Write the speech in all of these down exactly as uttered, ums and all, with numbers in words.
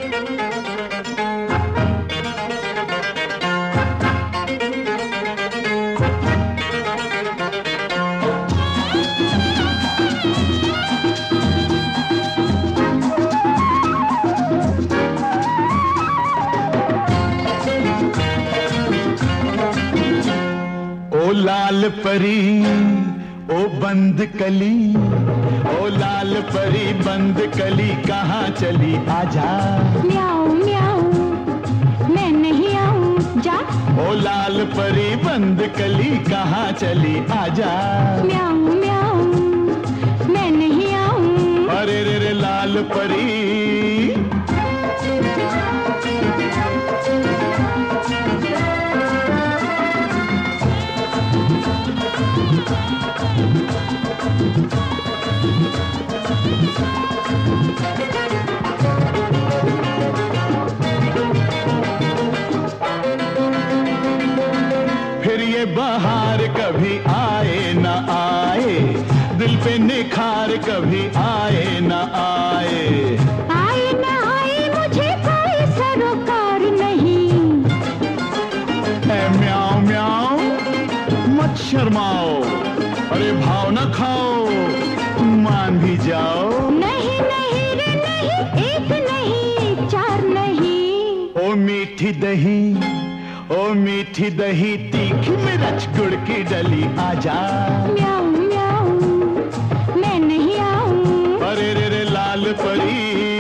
लाल परी ओ बंद कली, ओ लाल परी बंद कली कहाँ चली आजा। म्याऊं म्याऊं मैं नहीं आऊं जा। ओ लाल परी बंद कली कहाँ चली आजा। म्याऊं म्याऊं मैं नहीं आऊं। अरे रे रे लाल परी फिर ये बहार कभी आए न आए, दिल पे निखार कभी आए न आए। आए न आए मुझे कोई सरोकार नहीं। ए म्याऊं म्याऊं मत शर्माओ, अरे भाव न खाओ, मान भी जाओ। नहीं नहीं रे नहीं, एक नहीं चार नहीं। ओ मीठी दही ओ मीठी दही तीखी मिर्च गुड़ की डली आजा। म्याऊं म्याऊं मैं नहीं आऊं। अरे रे रे लाल परी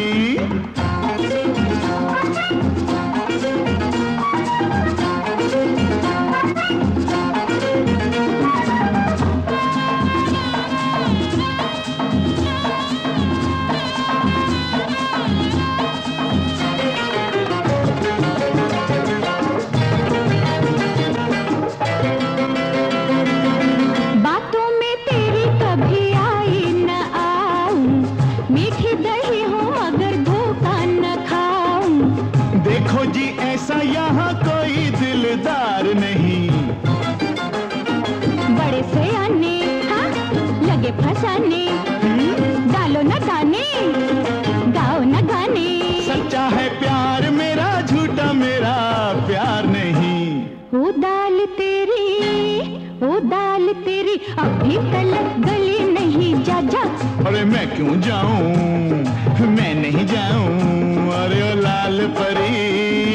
जी ऐसा यहाँ कोई दिलदार नहीं। बड़े से आने हाँ लगे फंसाने, डालो न गाने गाओ न गाने। सच्चा है प्यार मेरा झूठा मेरा प्यार नहीं। ओ दाल तेरी ओ दाल तेरी अभी तलक गली नहीं जा जा। अरे मैं क्यों जाऊं मैं नहीं जाऊं। अरे ओ लाल परी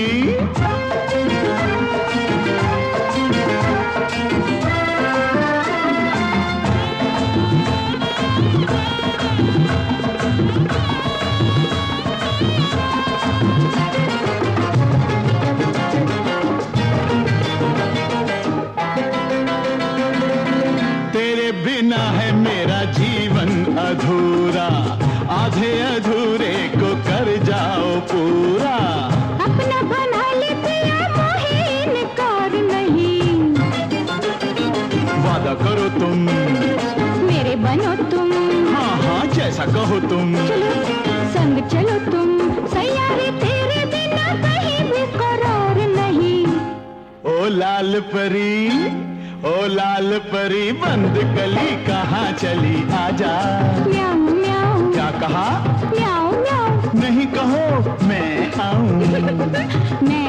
तेरे बिना है मेरा जीवन अधूरा, आधे अधूरे को कर जाओ पूरा। अपना बना ले पिया मोहे इनकार नहीं। वादा करो तुम मेरे बनो तुम। हाँ हाँ जैसा कहो तुम। चलो संग चलो तुम, सैयारे तेरे बिना कहीं भी करार नहीं। ओ लाल परी ओ लाल परी बंद कली कहाँ चली आजा। म्याऊं म्याऊं क्या कहा। म्याऊं म्याऊं नहीं कहो मैं आऊं। मैं